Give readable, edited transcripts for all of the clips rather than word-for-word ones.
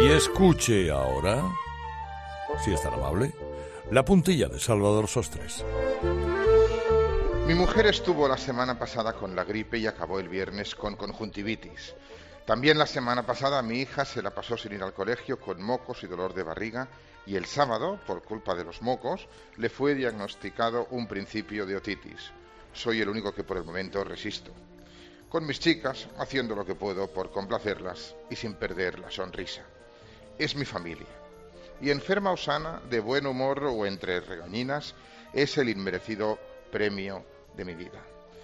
Y escuche ahora, si es tan amable, la puntilla de Salvador Sostres. Mi mujer estuvo la semana pasada con la gripe y acabó el viernes con conjuntivitis. También la semana pasada mi hija se la pasó sin ir al colegio con mocos y dolor de barriga y el sábado, por culpa de los mocos, le fue diagnosticado un principio de otitis. Soy el único que por el momento resisto. Con mis chicas, haciendo lo que puedo por complacerlas y sin perder la sonrisa. Es mi familia. Y enferma o sana, de buen humor o entre regañinas, es el inmerecido premio de mi vida.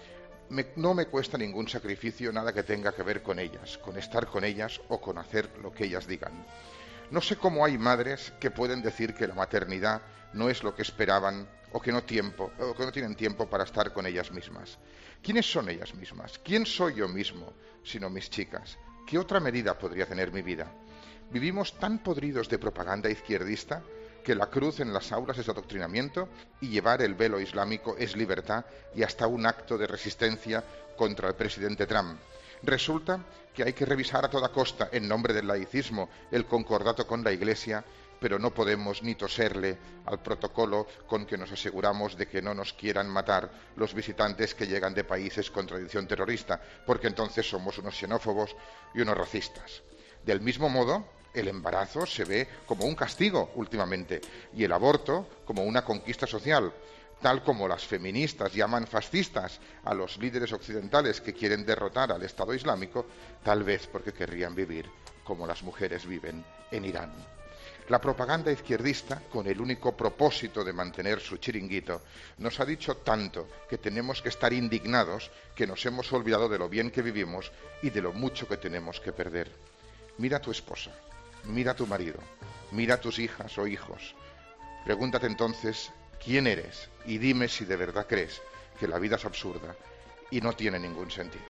No me cuesta ningún sacrificio nada que tenga que ver con ellas, con estar con ellas o con hacer lo que ellas digan. No sé cómo hay madres que pueden decir que la maternidad no es lo que esperaban o que no tienen tiempo para estar con ellas mismas. ¿Quiénes son ellas mismas? ¿Quién soy yo mismo, sino mis chicas? ¿Qué otra medida podría tener mi vida? Vivimos tan podridos de propaganda izquierdista que la cruz en las aulas es adoctrinamiento y llevar el velo islámico es libertad y hasta un acto de resistencia contra el presidente Trump. Resulta que hay que revisar a toda costa, en nombre del laicismo, el concordato con la Iglesia, pero no podemos ni toserle al protocolo con que nos aseguramos de que no nos quieran matar los visitantes que llegan de países con tradición terrorista, porque entonces somos unos xenófobos y unos racistas. Del mismo modo, el embarazo se ve como un castigo últimamente y el aborto como una conquista social, tal como las feministas llaman fascistas a los líderes occidentales que quieren derrotar al Estado Islámico, tal vez porque querrían vivir como las mujeres viven en Irán. La propaganda izquierdista, con el único propósito de mantener su chiringuito, nos ha dicho tanto que tenemos que estar indignados que nos hemos olvidado de lo bien que vivimos y de lo mucho que tenemos que perder. Mira a tu esposa, mira a tu marido, mira a tus hijas o hijos. Pregúntate entonces quién eres y dime si de verdad crees que la vida es absurda y no tiene ningún sentido.